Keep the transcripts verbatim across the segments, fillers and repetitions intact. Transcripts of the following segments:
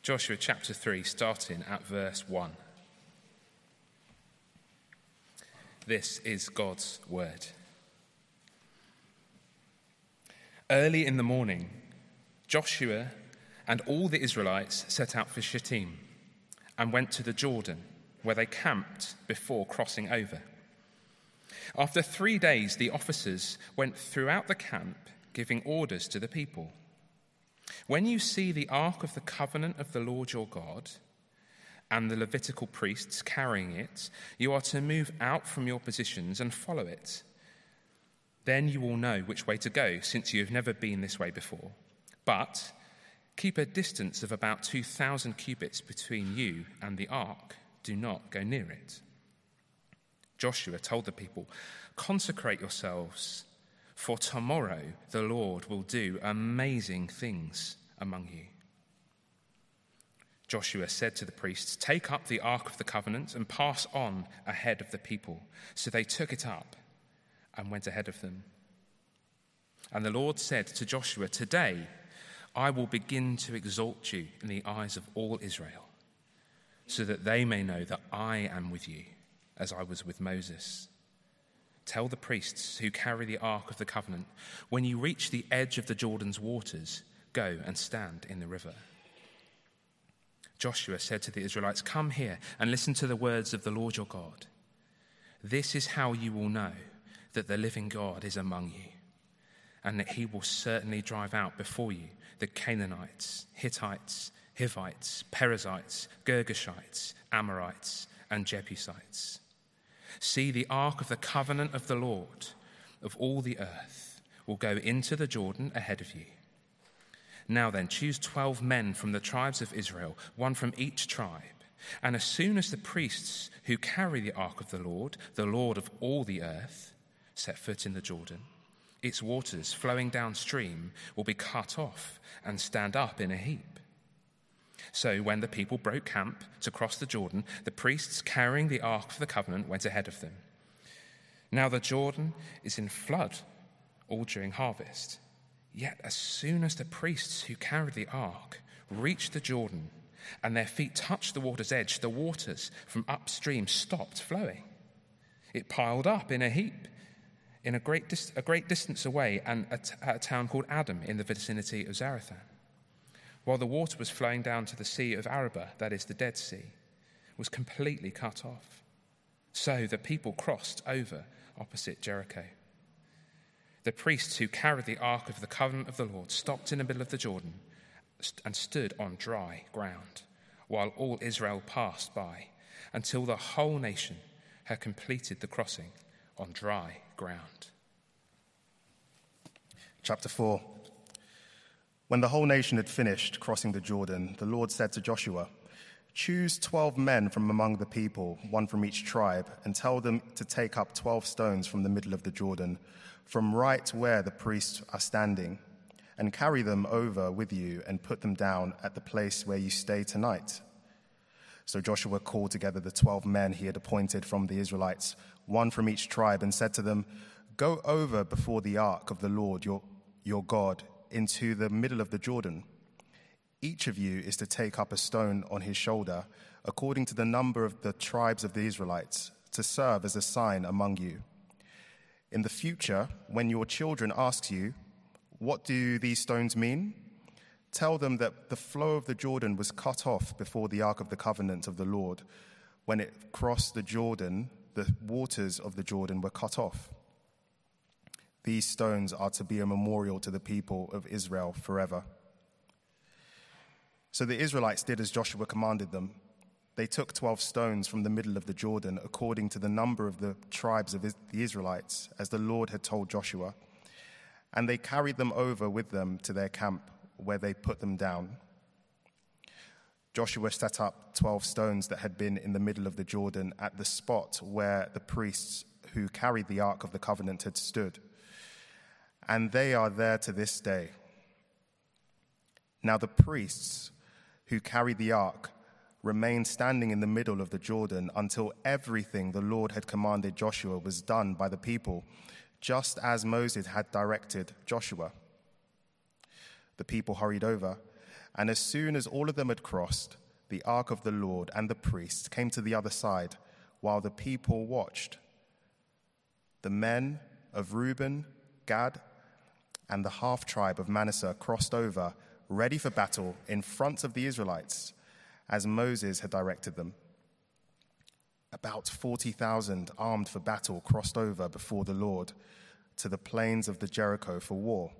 Joshua chapter three, starting at verse one. This is God's word. Early in the morning, Joshua and all the Israelites set out for Shittim and went to the Jordan, where they camped before crossing over. After three days, the officers went throughout the camp, giving orders to the people. When you see the ark of the covenant of the Lord your God and the Levitical priests carrying it, you are to move out from your positions and follow it. Then you will know which way to go, since you have never been this way before. But keep a distance of about two thousand cubits between you and the ark. Do not go near it. Joshua told the people, "Consecrate yourselves, for tomorrow the Lord will do amazing things among you." Joshua said to the priests, "Take up the ark of the covenant and pass on ahead of the people." So they took it up and went ahead of them. And the Lord said to Joshua, "Today I will begin to exalt you in the eyes of all Israel, so that they may know that I am with you, as I was with Moses. Tell the priests who carry the ark of the covenant, when you reach the edge of the Jordan's waters, go and stand in the river." Joshua said to the Israelites, "Come here and listen to the words of the Lord your God. This is how you will know that the living God is among you, and that he will certainly drive out before you the Canaanites, Hittites, Hivites, Perizzites, Girgashites, Amorites, and Jebusites. See, the ark of the covenant of the Lord of all the earth will go into the Jordan ahead of you. Now then, choose twelve men from the tribes of Israel, one from each tribe. And as soon as the priests who carry the ark of the Lord, the Lord of all the earth, set foot in the Jordan, its waters flowing downstream will be cut off and stand up in a heap." So when the people broke camp to cross the Jordan, the priests carrying the ark of the covenant went ahead of them. Now the Jordan is in flood all during harvest. Yet as soon as the priests who carried the ark reached the Jordan and their feet touched the water's edge, the waters from upstream stopped flowing. It piled up in a heap in a great, dis- a great distance away and at a town called Adam in the vicinity of Zarethan, while the water was flowing down to the Sea of Arabah, that is the Dead Sea, was completely cut off. So the people crossed over opposite Jericho. The priests who carried the ark of the covenant of the Lord stopped in the middle of the Jordan and stood on dry ground, while all Israel passed by, until the whole nation had completed the crossing on dry ground. Chapter four. When the whole nation had finished crossing the Jordan, the Lord said to Joshua, "Choose twelve men from among the people, one from each tribe, and tell them to take up twelve stones from the middle of the Jordan, from right where the priests are standing, and carry them over with you and put them down at the place where you stay tonight." So Joshua called together the twelve men he had appointed from the Israelites, one from each tribe, and said to them, "Go over before the ark of the Lord your, your God into the middle of the Jordan. Each of you is to take up a stone on his shoulder, according to the number of the tribes of the Israelites, to serve as a sign among you. In the future, when your children ask you, 'What do these stones mean?' tell them that the flow of the Jordan was cut off before the ark of the covenant of the Lord. When it crossed the Jordan, the waters of the Jordan were cut off. These stones are to be a memorial to the people of Israel forever." So the Israelites did as Joshua commanded them. They took twelve stones from the middle of the Jordan, according to the number of the tribes of the Israelites, as the Lord had told Joshua. And they carried them over with them to their camp, where they put them down. Joshua set up twelve stones that had been in the middle of the Jordan at the spot where the priests who carried the ark of the covenant had stood. And they are there to this day. Now the priests who carried the ark remained standing in the middle of the Jordan until everything the Lord had commanded Joshua was done by the people, just as Moses had directed Joshua. The people hurried over, And as soon as all of them had crossed, the ark of the Lord and the priests came to the other side, while the people watched. The men of Reuben, Gad, and the half-tribe of Manasseh crossed over, ready for battle, in front of the Israelites, as Moses had directed them. About forty thousand armed for battle crossed over before the Lord to the plains of the Jericho for war.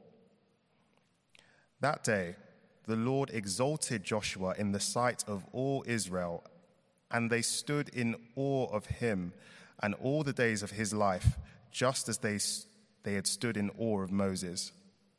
That day, the Lord exalted Joshua in the sight of all Israel, and they stood in awe of him and all the days of his life, just as they, they had stood in awe of Moses.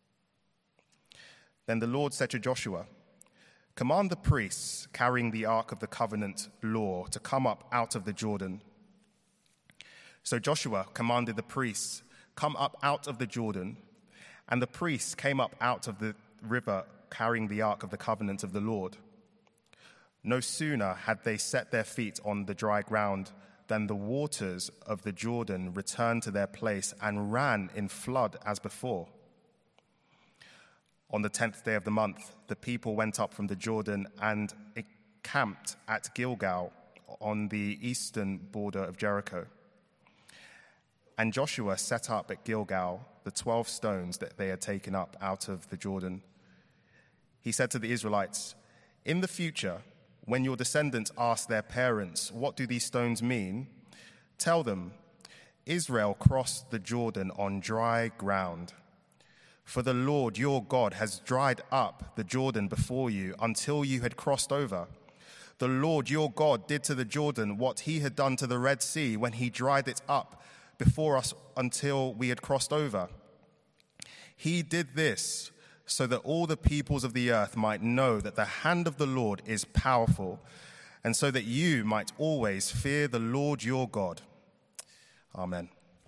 Then the Lord said to Joshua, "Command the priests carrying the ark of the covenant law to come up out of the Jordan." So Joshua commanded the priests, "Come up out of the Jordan." And the priests came up out of the river carrying the ark of the covenant of the Lord. No sooner had they set their feet on the dry ground than the waters of the Jordan returned to their place and ran in flood as before. On the tenth day of the month, the people went up from the Jordan and encamped at Gilgal on the eastern border of Jericho. And Joshua set up at Gilgal the twelve stones that they had taken up out of the Jordan. He said to the Israelites, "In the future, when your descendants ask their parents, 'What do these stones mean?' tell them, 'Israel crossed the Jordan on dry ground. For the Lord your God has dried up the Jordan before you until you had crossed over. The Lord your God did to the Jordan what he had done to the Red Sea when he dried it up before us until we had crossed over. He did this so that all the peoples of the earth might know that the hand of the Lord is powerful, and so that you might always fear the Lord your God." Amen.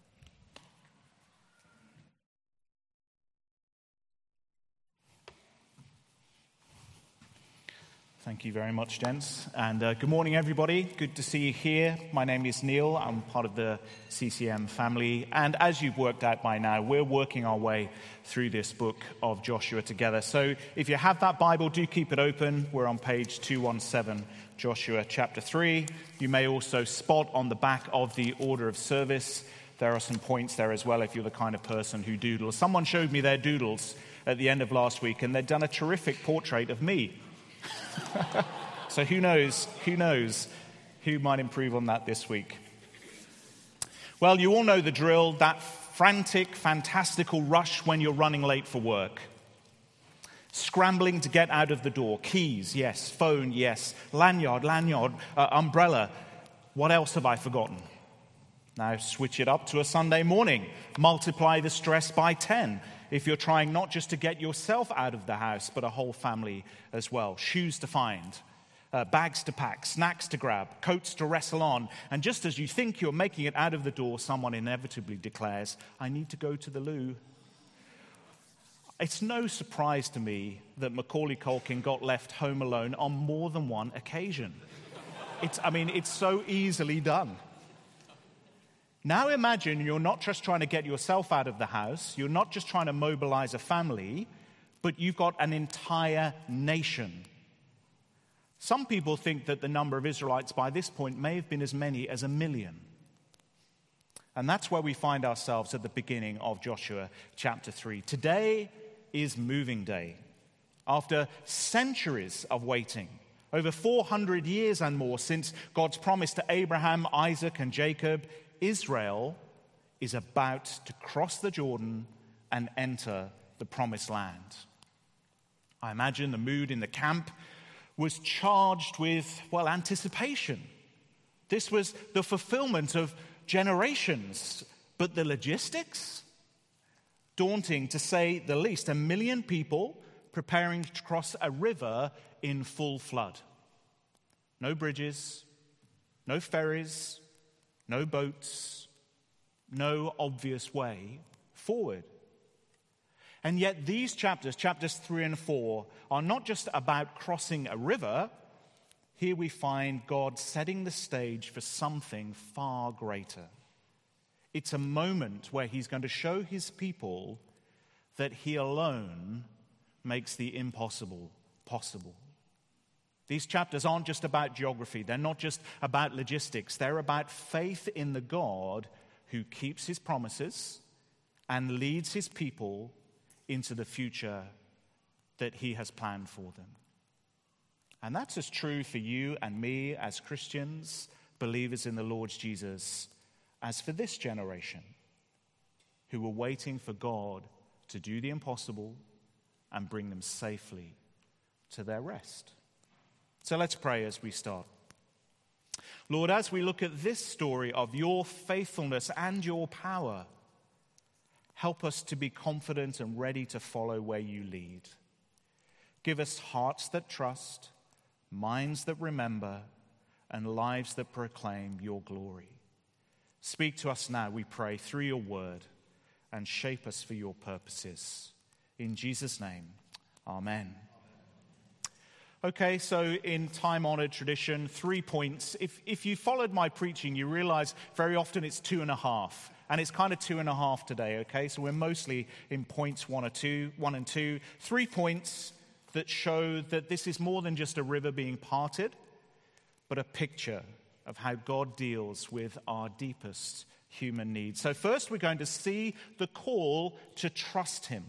Thank you very much, gents. And uh, good morning, everybody. Good to see you here. My name is Neil. I'm part of the C C M family. And as you've worked out by now, we're working our way through this book of Joshua together. So if you have that Bible, do keep it open. We're on page two seventeen, Joshua chapter three. You may also spot on the back of the order of service, there are some points there as well if you're the kind of person who doodles. Someone showed me their doodles at the end of last week, and they'd done a terrific portrait of me. So who knows, who knows who might improve on that this week. Well, you all know the drill, that frantic, fantastical rush when you're running late for work. Scrambling to get out of the door. Keys, yes. Phone, yes. Lanyard, lanyard, uh, umbrella. What else have I forgotten? Now switch it up to a Sunday morning. Multiply the stress by ten. If you're trying not just to get yourself out of the house, but a whole family as well. Shoes to find, uh, bags to pack, snacks to grab, coats to wrestle on. And just as you think you're making it out of the door, someone inevitably declares, "I need to go to the loo." It's no surprise to me that Macaulay Culkin got left home alone on more than one occasion. It's, I mean, it's so easily done. Now imagine you're not just trying to get yourself out of the house, you're not just trying to mobilize a family, but you've got an entire nation. Some people think that the number of Israelites by this point may have been as many as a million. And that's where we find ourselves at the beginning of Joshua chapter three. Today is moving day. After centuries of waiting, over four hundred years and more since God's promise to Abraham, Isaac, and Jacob, Israel is about to cross the Jordan and enter the promised land. I imagine the mood in the camp was charged with, well, anticipation. This was the fulfillment of generations, but the logistics? Daunting to say the least. A million people preparing to cross a river in full flood. No bridges, no ferries, no boats, no obvious way forward. And yet these chapters, chapters three and four, are not just about crossing a river. Here we find God setting the stage for something far greater. It's a moment where he's going to show his people that he alone makes the impossible possible. These chapters aren't just about geography. They're not just about logistics. They're about faith in the God who keeps his promises and leads his people into the future that he has planned for them. And that's as true for you and me as Christians, believers in the Lord Jesus, as for this generation who were waiting for God to do the impossible and bring them safely to their rest. So let's pray as we start. Lord, as we look at this story of your faithfulness and your power, help us to be confident and ready to follow where you lead. Give us hearts that trust, minds that remember, and lives that proclaim your glory. Speak to us now, we pray, through your word, and shape us for your purposes. In Jesus' name, amen. Okay, so in time-honored tradition, three points. If if you followed my preaching, you realize very often it's two and a half. And it's kind of two and a half today, okay? So we're mostly in points one or two, one and two. Three points that show that this is more than just a river being parted, but a picture of how God deals with our deepest human needs. So first we're going to see the call to trust him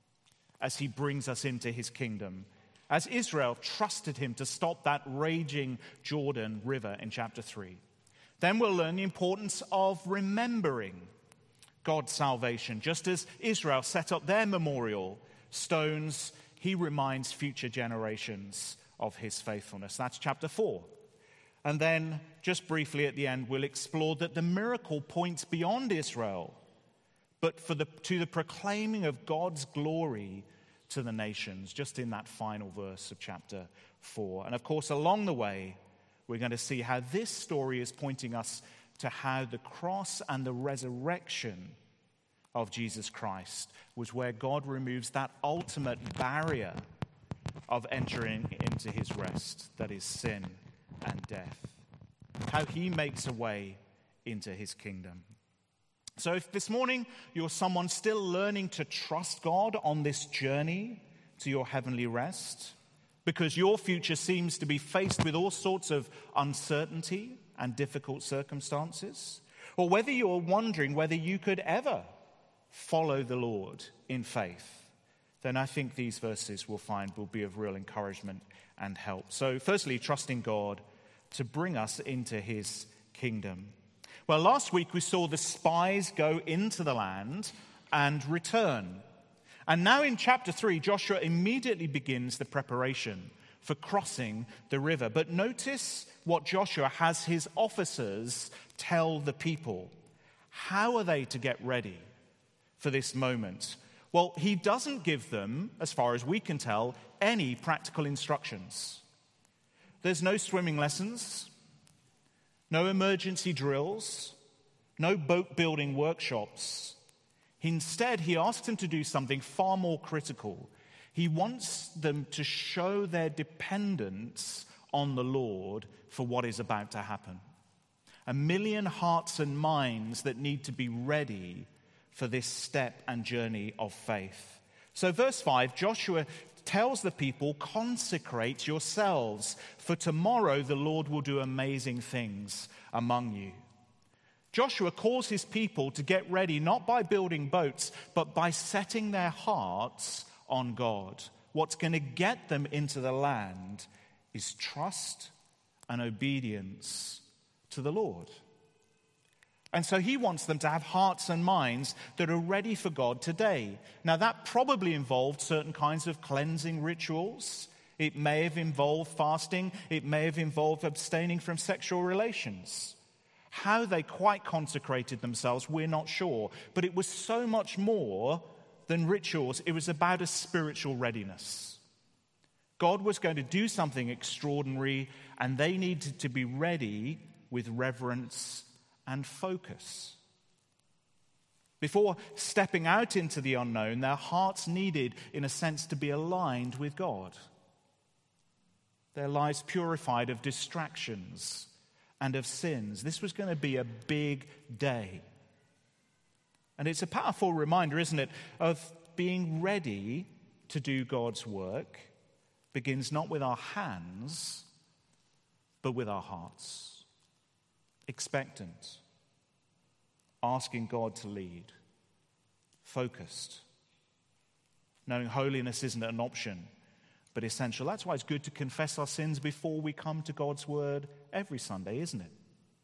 as he brings us into his kingdom, as Israel trusted him to stop that raging Jordan River in chapter three. Then we'll learn the importance of remembering God's salvation. Just as Israel set up their memorial stones, he reminds future generations of his faithfulness. That's chapter four. And then, just briefly at the end, we'll explore that the miracle points beyond Israel, but for the, to the proclaiming of God's glory to the nations, just in that final verse of chapter four. And of course, along the way, we're going to see how this story is pointing us to how the cross and the resurrection of Jesus Christ was where God removes that ultimate barrier of entering into his rest, that is sin and death. How he makes a way into his kingdom. So if this morning you're someone still learning to trust God on this journey to your heavenly rest, because your future seems to be faced with all sorts of uncertainty and difficult circumstances, or whether you're wondering whether you could ever follow the Lord in faith, then I think these verses we'll find will be of real encouragement and help. So firstly, trusting God to bring us into his kingdom. Well, last week we saw the spies go into the land and return. And now in chapter three, Joshua immediately begins the preparation for crossing the river. But notice what Joshua has his officers tell the people. How are they to get ready for this moment? Well, he doesn't give them, as far as we can tell, any practical instructions. There's no swimming lessons, no emergency drills, no boat building workshops. Instead, he asks them to do something far more critical. He wants them to show their dependence on the Lord for what is about to happen. A million hearts and minds that need to be ready for this step and journey of faith. So verse five, Joshua tells the people, consecrate yourselves, for tomorrow the Lord will do amazing things among you. Joshua calls his people to get ready, not by building boats, but by setting their hearts on God. What's going to get them into the land is trust and obedience to the Lord. And so he wants them to have hearts and minds that are ready for God today. Now, that probably involved certain kinds of cleansing rituals. It may have involved fasting. It may have involved abstaining from sexual relations. How they quite consecrated themselves, we're not sure. But it was so much more than rituals. It was about a spiritual readiness. God was going to do something extraordinary, and they needed to be ready with reverence and focus. Before stepping out into the unknown, their hearts needed, in a sense, to be aligned with God. Their lives purified of distractions and of sins. This was going to be a big day. And it's a powerful reminder, isn't it, of being ready to do God's work, begins not with our hands, but with our hearts. Expectant, asking God to lead, focused, knowing holiness isn't an option, but essential. That's why it's good to confess our sins before we come to God's word every Sunday, isn't it?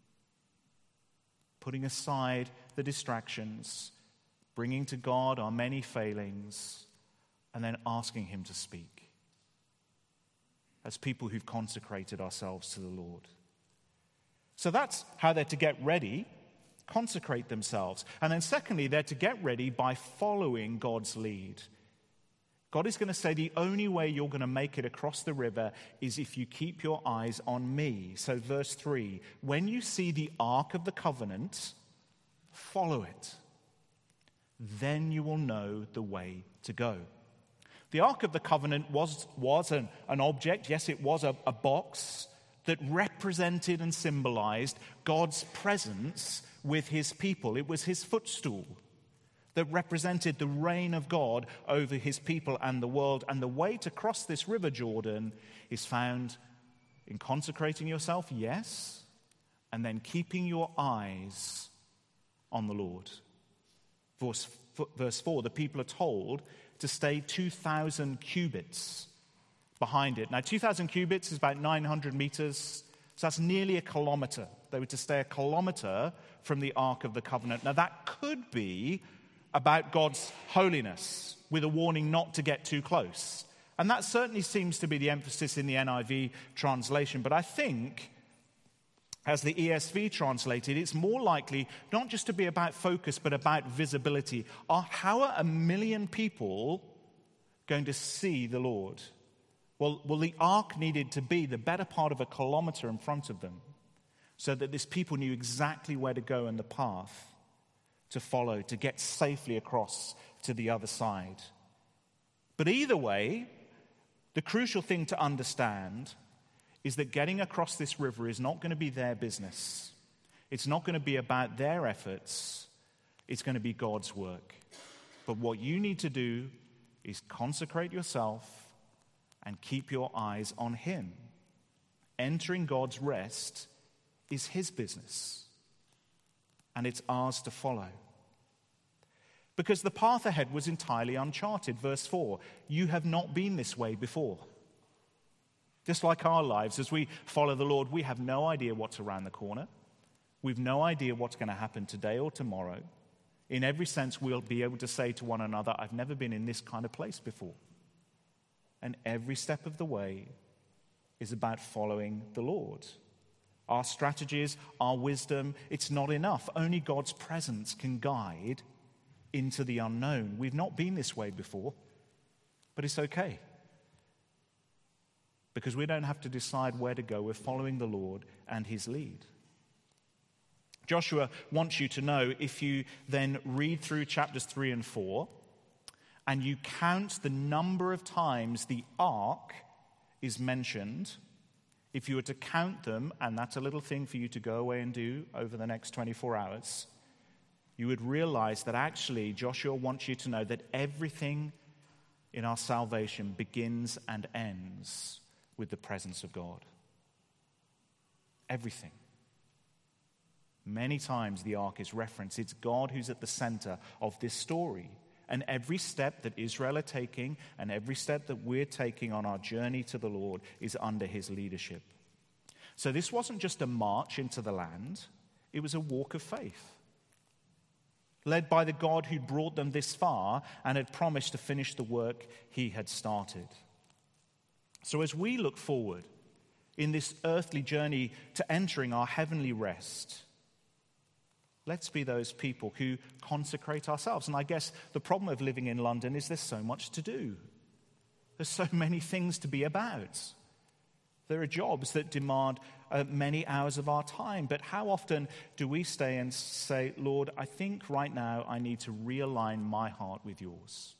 Putting aside the distractions, bringing to God our many failings, and then asking him to speak. As people who've consecrated ourselves to the Lord. So that's how they're to get ready, consecrate themselves. And then secondly, they're to get ready by following God's lead. God is going to say the only way you're going to make it across the river is if you keep your eyes on me. So verse three, when you see the Ark of the Covenant, follow it. Then you will know the way to go. The Ark of the Covenant was, was an, an object, yes, it was a, a box that represented and symbolized God's presence with his people. It was his footstool that represented the reign of God over his people and the world. And the way to cross this river Jordan is found in consecrating yourself, yes, and then keeping your eyes on the Lord. Verse, verse four, the people are told to stay two thousand cubits behind it. Now, two thousand cubits is about nine hundred meters, so that's nearly a kilometer. They were to stay a kilometer from the Ark of the Covenant. Now, that could be about God's holiness, with a warning not to get too close. And that certainly seems to be the emphasis in the N I V translation. But I think, as the E S V translated, it's more likely not just to be about focus, but about visibility. How are a million people going to see the Lord? Well, well, the ark needed to be the better part of a kilometer in front of them, so that this people knew exactly where to go and the path to follow, to get safely across to the other side. But either way, the crucial thing to understand is that getting across this river is not going to be their business. It's not going to be about their efforts. It's going to be God's work. But what you need to do is consecrate yourself and keep your eyes on him. Entering God's rest is his business, and it's ours to follow. Because the path ahead was entirely uncharted. Verse four, you have not been this way before. Just like our lives, as we follow the Lord, we have no idea what's around the corner. We've no idea what's going to happen today or tomorrow. In every sense, we'll be able to say to one another, I've never been in this kind of place before. And every step of the way is about following the Lord. Our strategies, our wisdom, it's not enough. Only God's presence can guide into the unknown. We've not been this way before, but it's okay. Because we don't have to decide where to go. We're following the Lord and his lead. Joshua wants you to know, if you then read through chapters three and four, and you count the number of times the ark is mentioned, if you were to count them, and that's a little thing for you to go away and do over the next twenty-four hours, you would realize that actually Joshua wants you to know that everything in our salvation begins and ends with the presence of God. Everything. Many times the ark is referenced. It's God who's at the center of this story. And every step that Israel are taking and every step that we're taking on our journey to the Lord is under his leadership. So this wasn't just a march into the land. It was a walk of faith, led by the God who'd brought them this far and had promised to finish the work he had started. So as we look forward in this earthly journey to entering our heavenly rest, let's be those people who consecrate ourselves. And I guess the problem of living in London is there's so much to do. There's so many things to be about. There are jobs that demand uh, many hours of our time. But how often do we stay and say, Lord, I think right now I need to realign my heart with yours.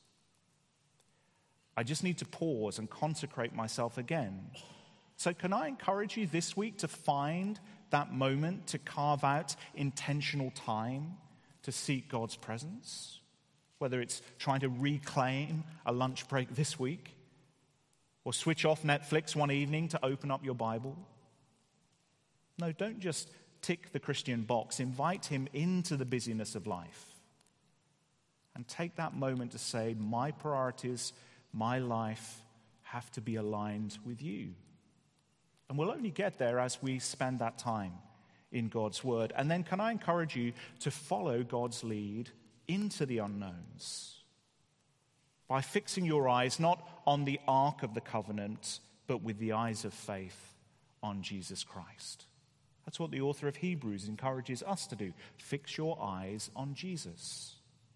I just need to pause and consecrate myself again. So can I encourage you this week to find that moment, to carve out intentional time to seek God's presence? Whether it's trying to reclaim a lunch break this week, Or switch off Netflix one evening to open up your Bible? No, don't just tick the Christian box. Invite him into the busyness of life. And take that moment to say, my priorities, my life have to be aligned with you. And we'll only get there as we spend that time in God's word. And then can I encourage you to follow God's lead into the unknowns by fixing your eyes not on the Ark of the Covenant, but with the eyes of faith on Jesus Christ. That's what the author of Hebrews encourages us to do. Fix your eyes on Jesus.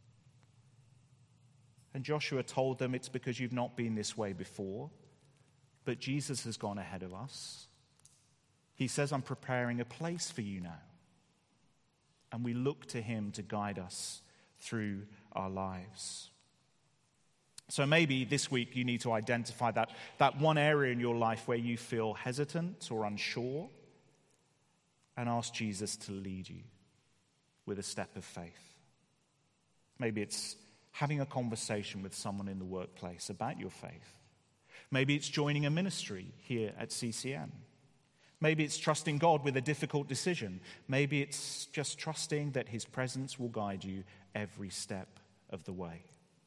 And Joshua told them it's because you've not been this way before, but Jesus has gone ahead of us. He says, I'm preparing a place for you now. And we look to him to guide us through our lives. So maybe this week you need to identify that, that one area in your life where you feel hesitant or unsure, and ask Jesus to lead you with a step of faith. Maybe it's having a conversation with someone in the workplace about your faith. Maybe it's joining a ministry here at C C M. Maybe it's trusting God with a difficult decision. Maybe it's just trusting that his presence will guide you every step of the way.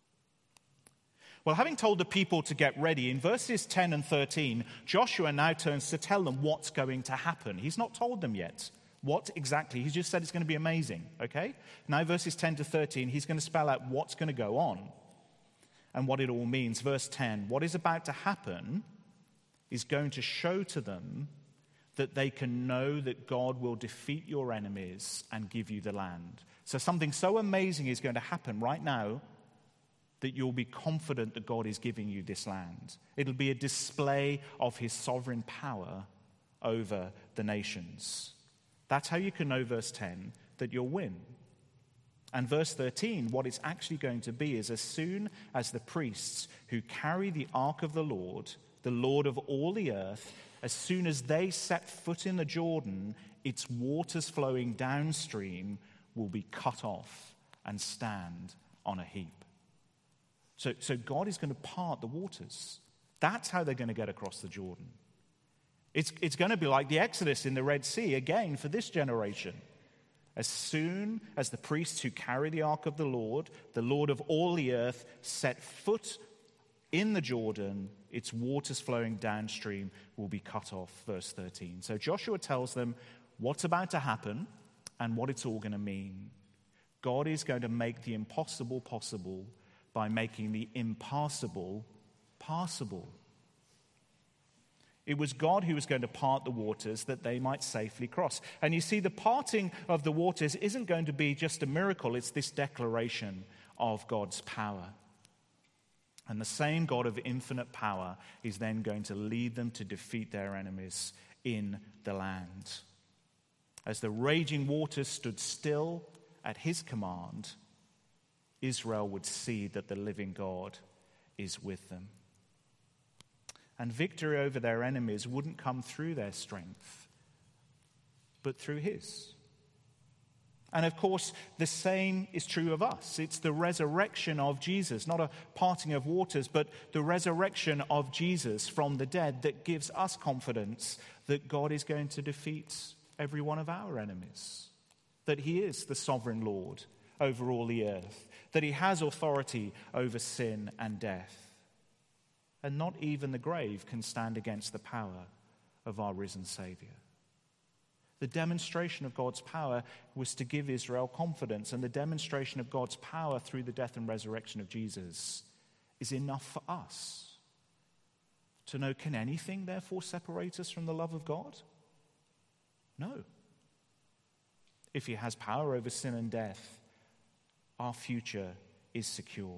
Well, having told the people to get ready, in verses ten and thirteen, Joshua now turns to tell them what's going to happen. He's not told them yet what exactly. He's just said it's going to be amazing, okay? Now, verses ten to thirteen, he's going to spell out what's going to go on and what it all means. Verse ten, what is about to happen is going to show to them that they can know that God will defeat your enemies and give you the land. So something so amazing is going to happen right now that you'll be confident that God is giving you this land. It'll be a display of his sovereign power over the nations. That's how you can know, verse ten, that you'll win. And verse thirteen, what it's actually going to be is as soon as the priests who carry the ark of the Lord, the Lord of all the earth, as soon as they set foot in the Jordan, its waters flowing downstream will be cut off and stand on a heap. So, so God is going to part the waters. That's how they're going to get across the Jordan. It's, it's going to be like the Exodus in the Red Sea again for this generation. As soon as the priests who carry the ark of the Lord, the Lord of all the earth, set foot in the Jordan, its waters flowing downstream will be cut off, verse thirteen. So Joshua tells them what's about to happen and what it's all going to mean. God is going to make the impossible possible by making the impassable passable. It was God who was going to part the waters that they might safely cross. And you see, the parting of the waters isn't going to be just a miracle. It's this declaration of God's power. And the same God of infinite power is then going to lead them to defeat their enemies in the land. As the raging waters stood still at his command, Israel would see that the living God is with them. And victory over their enemies wouldn't come through their strength, but through his. And of course, the same is true of us. It's the resurrection of Jesus, not a parting of waters, but the resurrection of Jesus from the dead that gives us confidence that God is going to defeat every one of our enemies, that he is the sovereign Lord over all the earth, that he has authority over sin and death. And not even the grave can stand against the power of our risen Savior. The demonstration of God's power was to give Israel confidence, and the demonstration of God's power through the death and resurrection of Jesus is enough for us to know, can anything therefore separate us from the love of God? No. If he has power over sin and death, our future is secure.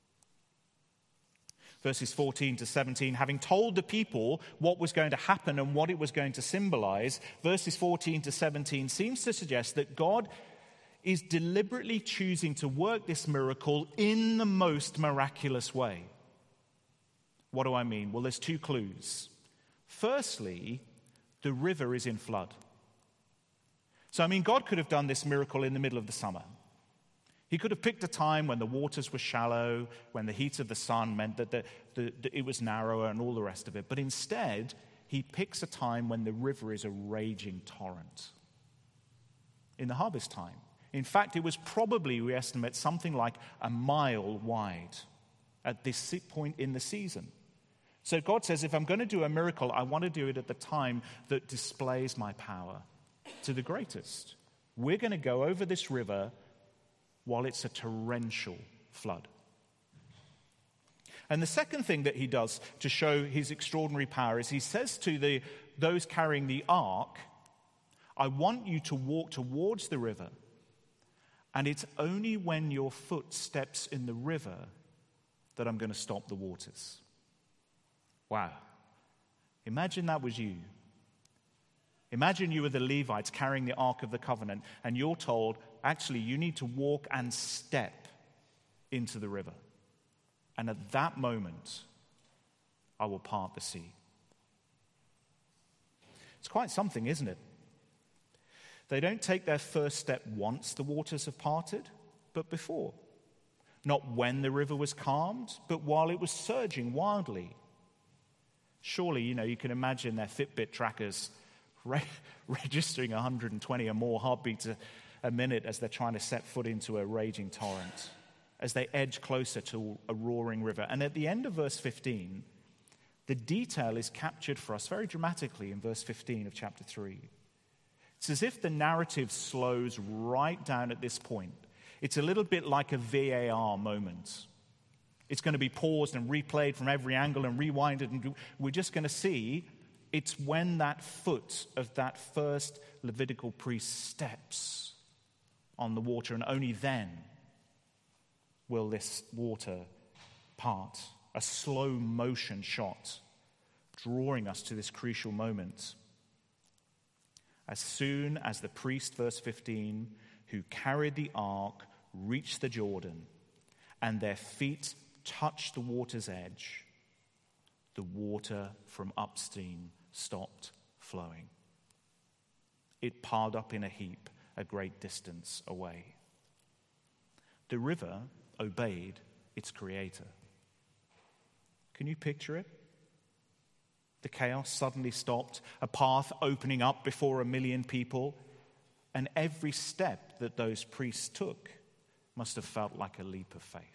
Verses fourteen to seventeen, having told the people what was going to happen and what it was going to symbolize, verses fourteen to seventeen seems to suggest that God is deliberately choosing to work this miracle in the most miraculous way. What do I mean? Well, there's two clues. Firstly, the river is in flood. So, I mean, God could have done this miracle in the middle of the summer. He could have picked a time when the waters were shallow, when the heat of the sun meant that the, the, the, it was narrower and all the rest of it. But instead, he picks a time when the river is a raging torrent. In the harvest time. In fact, it was probably, we estimate, something like a mile wide at this point in the season. So God says, if I'm going to do a miracle, I want to do it at the time that displays my power to the greatest. We're going to go over this river while it's a torrential flood. And the second thing that he does to show his extraordinary power is he says to the those carrying the ark, I want you to walk towards the river, and it's only when your foot steps in the river that I'm going to stop the waters. Wow. Imagine that was you. Imagine you were the Levites carrying the Ark of the Covenant, and you're told, actually, you need to walk and step into the river. And at that moment, I will part the sea. It's quite something, isn't it? They don't take their first step once the waters have parted, but before. Not when the river was calmed, but while it was surging wildly. Surely, you know, you can imagine their Fitbit trackers re- registering one hundred twenty or more heartbeats a, a minute as they're trying to set foot into a raging torrent, as they edge closer to a roaring river. And at the end of verse fifteen, the detail is captured for us very dramatically in verse fifteen of chapter three. It's as if the narrative slows right down at this point. It's a little bit like a V A R moment. It's going to be paused and replayed from every angle and rewinded, and we're just going to see it's when that foot of that first Levitical priest steps on the water, and only then will this water part. A slow motion shot, drawing us to this crucial moment. As soon as the priest, verse fifteen, who carried the ark, reached the Jordan, and their feet touched the water's edge, the water from upstream stopped flowing. It piled up in a heap a great distance away. The river obeyed its creator. Can you picture it? The chaos suddenly stopped, a path opening up before a million people, and every step that those priests took must have felt like a leap of faith.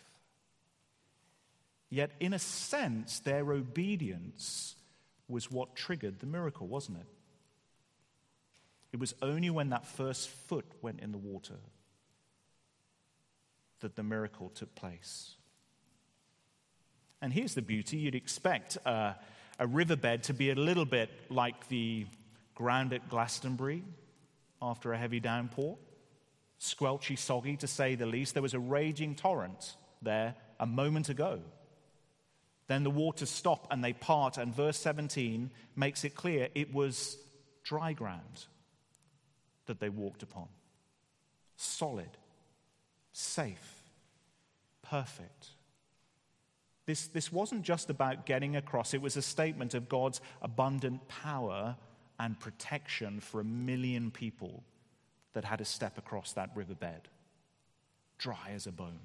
Yet, in a sense, their obedience was what triggered the miracle, wasn't it? It was only when that first foot went in the water that the miracle took place. And here's the beauty. You'd expect uh, a riverbed to be a little bit like the ground at Glastonbury after a heavy downpour. Squelchy, soggy, to say the least. There was a raging torrent there a moment ago. Then the waters stop and they part, and verse seventeen makes it clear it was dry ground that they walked upon. Solid, safe, perfect. This, this wasn't just about getting across. It was a statement of God's abundant power and protection for a million people that had to step across that riverbed, dry as a bone,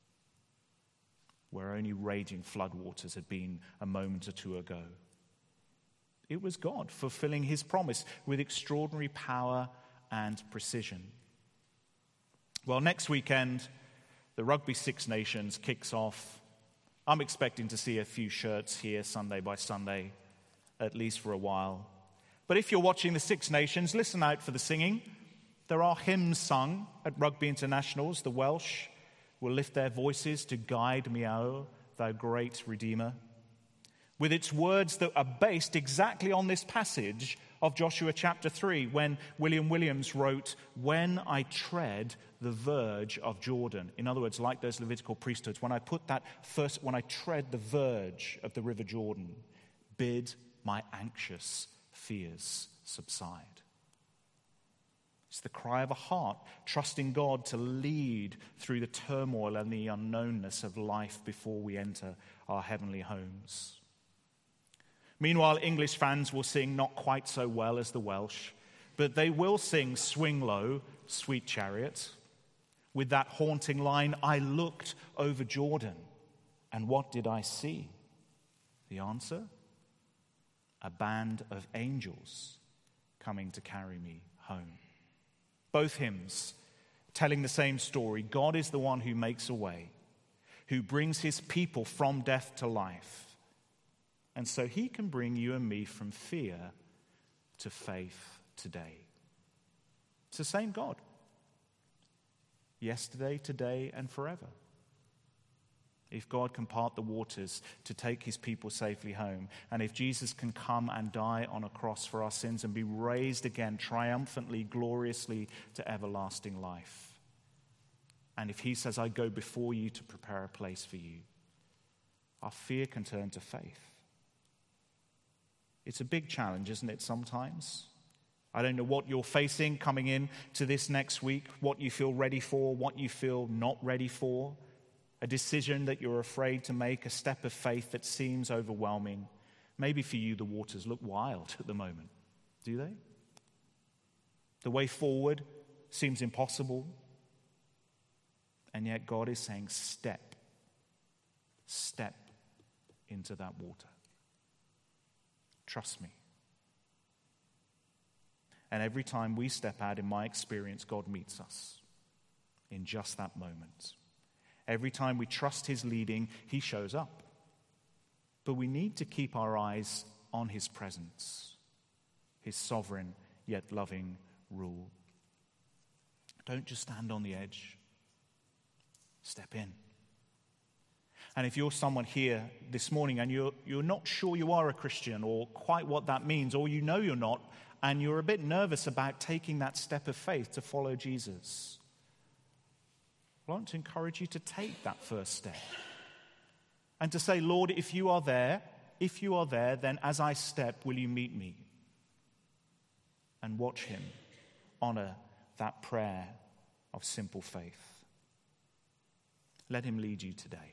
where only raging floodwaters had been a moment or two ago. It was God fulfilling his promise with extraordinary power and precision. Well, next weekend, the Rugby Six Nations kicks off. I'm expecting to see a few shirts here Sunday by Sunday, at least for a while. But if you're watching the Six Nations, listen out for the singing. There are hymns sung at Rugby Internationals. The Welsh will lift their voices to Guide Me O, Thou Great Redeemer, with its words that are based exactly on this passage of Joshua chapter three, when William Williams wrote, "When I tread the verge of Jordan." In other words, like those Levitical priesthoods, when I put that first, when I tread the verge of the river Jordan, bid my anxious fears subside. It's the cry of a heart, trusting God to lead through the turmoil and the unknownness of life before we enter our heavenly homes. Meanwhile, English fans will sing not quite so well as the Welsh, but they will sing "Swing Low, Sweet Chariot," With that haunting line, I looked over Jordan, and what did I see? The answer? A band of angels coming to carry me home. Both hymns telling the same story. God is the one who makes a way, who brings his people from death to life. And so he can bring you and me from fear to faith today. It's the same God. Yesterday, today, and forever. If God can part the waters to take his people safely home, and if Jesus can come and die on a cross for our sins and be raised again triumphantly, gloriously to everlasting life, and if he says, I go before you to prepare a place for you, our fear can turn to faith. It's a big challenge, isn't it, sometimes? I don't know what you're facing coming in to this next week, what you feel ready for, what you feel not ready for, a decision that you're afraid to make, a step of faith that seems overwhelming. Maybe for you the waters look wild at the moment. Do they? The way forward seems impossible. And yet God is saying, step, step into that water. Trust me. And every time we step out, in my experience, God meets us in just that moment. Every time we trust his leading, he shows up. But we need to keep our eyes on his presence, his sovereign yet loving rule. Don't just stand on the edge. Step in. And if you're someone here this morning and you're, you're not sure you are a Christian or quite what that means, or you know you're not, and you're a bit nervous about taking that step of faith to follow Jesus, I want to encourage you to take that first step and to say, Lord, if you are there, if you are there, then as I step, will you meet me? And watch him honor that prayer of simple faith. Let him lead you today.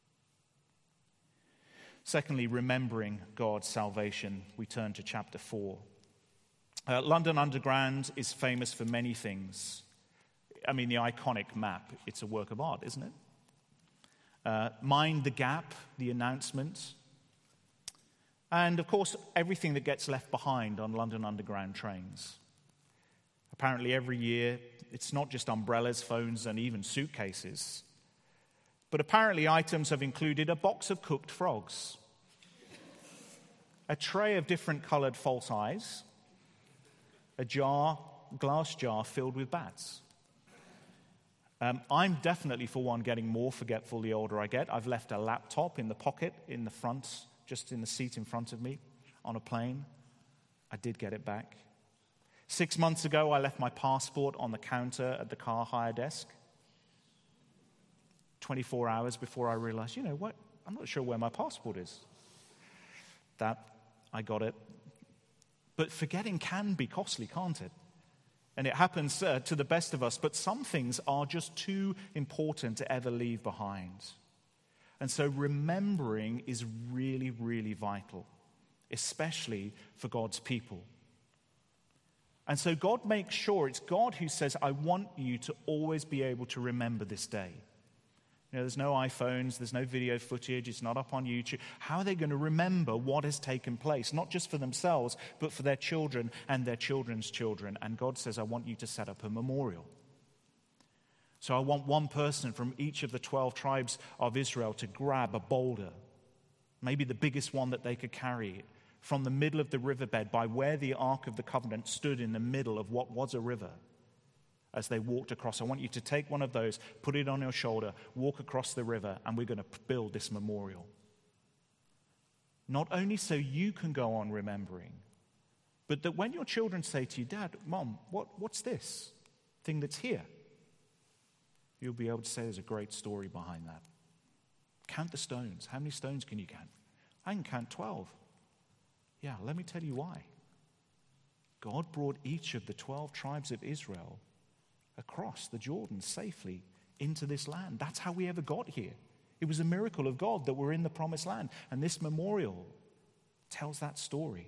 Secondly, remembering God's salvation, we turn to chapter four. Uh, London Underground is famous for many things. I mean, the iconic map, it's a work of art, isn't it? Uh, Mind the Gap, the announcement. And, of course, everything that gets left behind on London Underground trains. Apparently, every year, it's not just umbrellas, phones, and even suitcases. But apparently, items have included a box of cooked frogs, a tray of different colored false eyes, a jar, glass jar filled with bats. Um, I'm definitely, for one, getting more forgetful the older I get. I've left a laptop in the pocket in the front, just in the seat in front of me on a plane. I did get it back. Six months ago, I left my passport on the counter at the car hire desk. twenty-four hours before I realized, you know what, I'm not sure where my passport is. That, I got it. But forgetting can be costly, can't it? And it happens uh, to the best of us, but some things are just too important to ever leave behind. And so remembering is really, really vital, especially for God's people. And so God makes sure, it's God who says, I want you to always be able to remember this day. You know, there's no iPhones, there's no video footage, it's not up on YouTube. How are they going to remember what has taken place? Not just for themselves, but for their children and their children's children. And God says, I want you to set up a memorial. So I want one person from each of the twelve tribes of Israel to grab a boulder, maybe the biggest one that they could carry, from the middle of the riverbed by where the Ark of the Covenant stood in the middle of what was a river. As they walked across, I want you to take one of those, put it on your shoulder, walk across the river, and we're going to build this memorial. Not only so you can go on remembering, but that when your children say to you, Dad, Mom, what, what's this thing that's here? You'll be able to say there's a great story behind that. Count the stones. How many stones can you count? I can count twelve. Yeah, let me tell you why. God brought each of the twelve tribes of Israel across the Jordan safely into this land. That's how we ever got here. It was a miracle of God that we're in the promised land. And this memorial tells that story.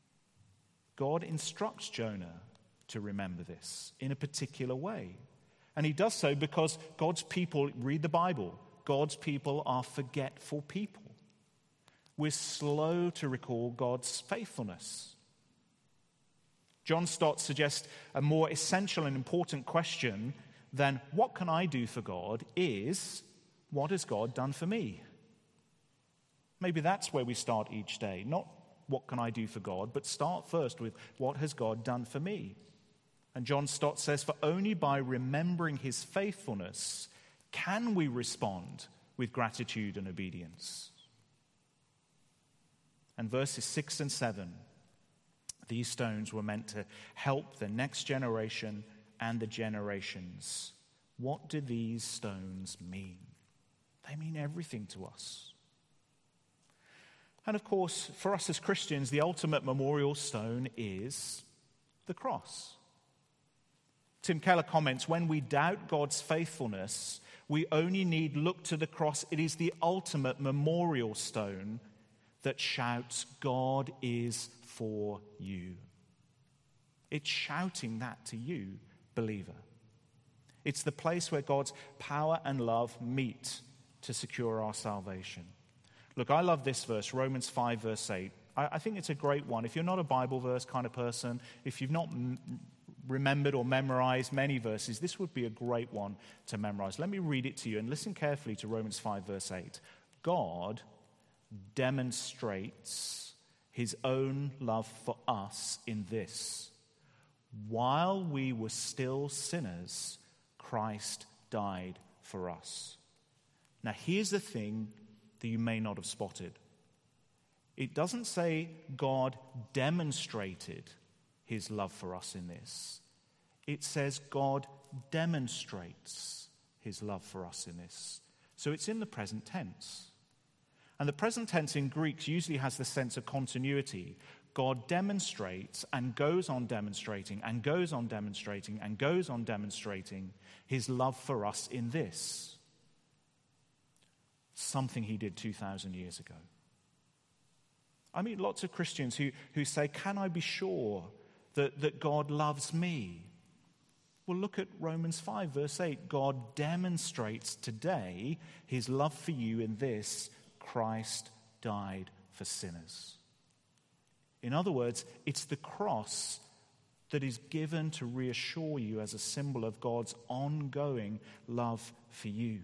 God instructs Jonah to remember this in a particular way. And he does so because God's people, read the Bible, God's people are forgetful people. We're slow to recall God's faithfulness. John Stott suggests a more essential and important question than what can I do for God is, what has God done for me? Maybe that's where we start each day. Not what can I do for God, but start first with what has God done for me? And John Stott says, for only by remembering his faithfulness can we respond with gratitude and obedience. And verses six and seven, these stones were meant to help the next generation and the generations. What do these stones mean? They mean everything to us. And of course, for us as Christians, the ultimate memorial stone is the cross. Tim Keller comments, when we doubt God's faithfulness, we only need look to the cross. It is the ultimate memorial stone that shouts, God is for you. It's shouting that to you, believer. It's the place where God's power and love meet to secure our salvation. Look, I love this verse, Romans five, verse eight. I, I think it's a great one. If you're not a Bible verse kind of person, if you've not m- remembered or memorized many verses, this would be a great one to memorize. Let me read it to you and listen carefully to Romans five, verse eight. God demonstrates his own love for us in this: while we were still sinners, Christ died for us. Now, here's the thing that you may not have spotted. It doesn't say God demonstrated his love for us in this. It says God demonstrates his love for us in this. So it's in the present tense. And the present tense in Greek usually has the sense of continuity. God demonstrates and goes on demonstrating and goes on demonstrating and goes on demonstrating his love for us in this. Something he did two thousand years ago. I meet lots of Christians who, who say, can I be sure that, that God loves me? Well, look at Romans five, verse eight. God demonstrates today his love for you in this: Christ died for sinners. In other words, it's the cross that is given to reassure you as a symbol of God's ongoing love for you.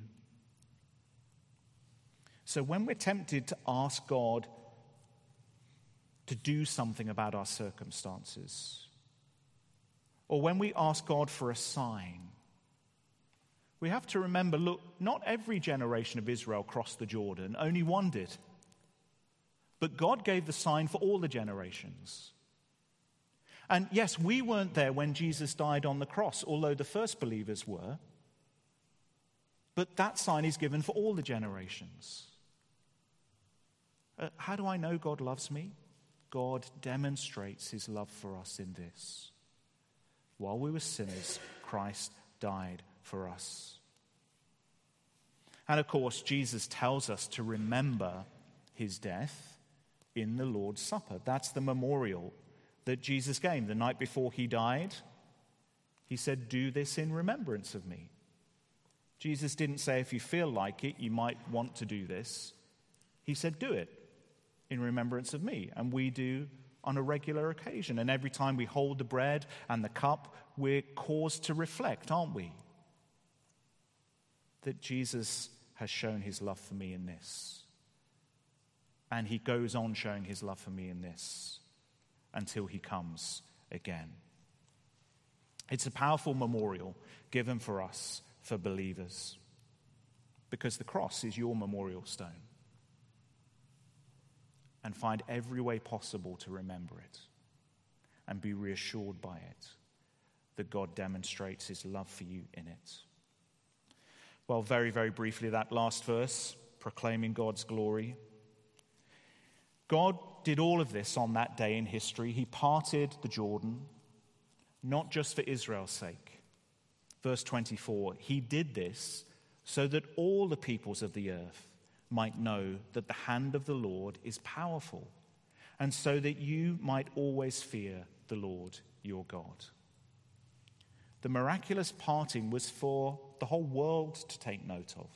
So when we're tempted to ask God to do something about our circumstances, or when we ask God for a sign, we have to remember, look, not every generation of Israel crossed the Jordan, only one did. But God gave the sign for all the generations. And yes, we weren't there when Jesus died on the cross, although the first believers were. But that sign is given for all the generations. Uh, how do I know God loves me? God demonstrates his love for us in this: while we were sinners, Christ died for us. And of course, Jesus tells us to remember his death in the Lord's Supper. That's the memorial that Jesus gave the night before he died. He said, do this in remembrance of me. Jesus didn't say, if you feel like it, you might want to do this. He said, do it in remembrance of me. And we do on a regular occasion. And every time we hold the bread and the cup, we're caused to reflect, aren't we? That Jesus has shown his love for me in this. And he goes on showing his love for me in this until he comes again. It's a powerful memorial given for us, for believers, because the cross is your memorial stone. And find every way possible to remember it and be reassured by it that God demonstrates his love for you in it. Well, very, very briefly, that last verse, proclaiming God's glory. God did all of this on that day in history. He parted the Jordan, not just for Israel's sake. Verse twenty-four, he did this so that all the peoples of the earth might know that the hand of the Lord is powerful, and so that you might always fear the Lord your God. the miraculous parting was for the whole world to take note of.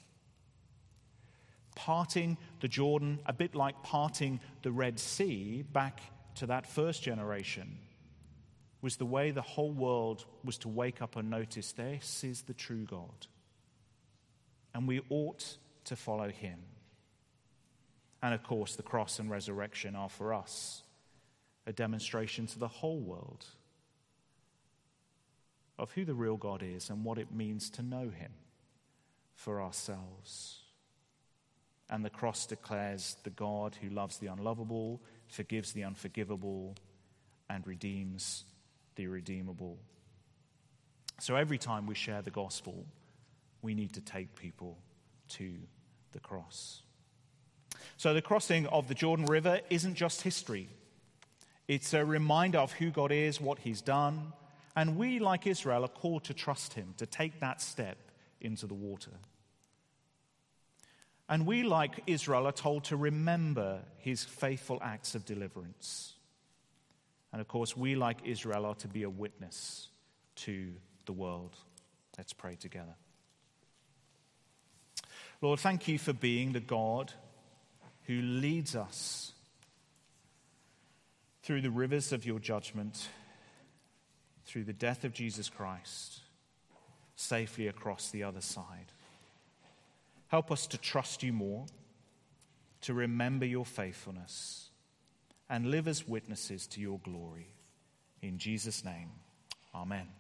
Parting the Jordan, a bit like parting the Red Sea back to that first generation, was the way the whole world was to wake up and notice this is the true God. And we ought to follow him. And of course, the cross and resurrection are for us a demonstration to the whole world of who the real God is and what it means to know him for ourselves. And the cross declares the God who loves the unlovable, forgives the unforgivable, and redeems the irredeemable. So every time we share the gospel, we need to take people to the cross. So the crossing of the Jordan River isn't just history. It's a reminder of who God is, what he's done, and we, like Israel, are called to trust him, to take that step into the water. And we, like Israel, are told to remember his faithful acts of deliverance. And of course, we, like Israel, are to be a witness to the world. Let's pray together. Lord, thank you for being the God who leads us through the rivers of your judgment, through the death of Jesus Christ, safely across the other side. Help us to trust you more, to remember your faithfulness, and live as witnesses to your glory. In Jesus' name, amen.